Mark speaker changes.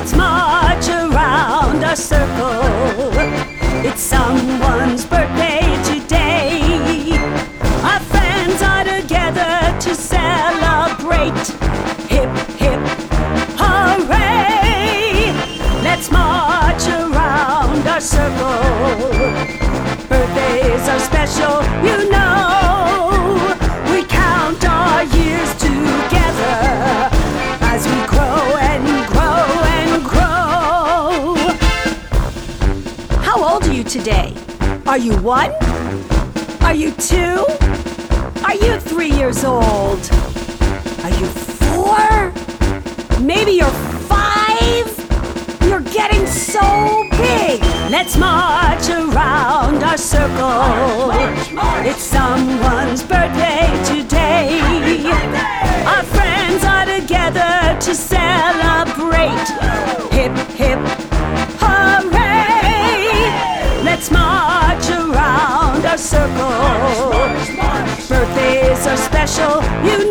Speaker 1: Let's march around our circle. It's someone's birthday today. Our friends are together to celebrate. Hip, hip, hooray! Let's march around our circle. Birthdays are special, you know. We count our years together as we grow and grow and grow. How old are you today? Are you 1? Are you 2? Are you 3 years old? Are you 4? Maybe you're 5? You're getting so big. Let's march around our circle.
Speaker 2: March, march.
Speaker 1: It's someone's birthday today. Our friends are together to celebrate. Hip, hip, hooray! Let's march around our circle.
Speaker 2: March, march, march.
Speaker 1: Birthdays are special, you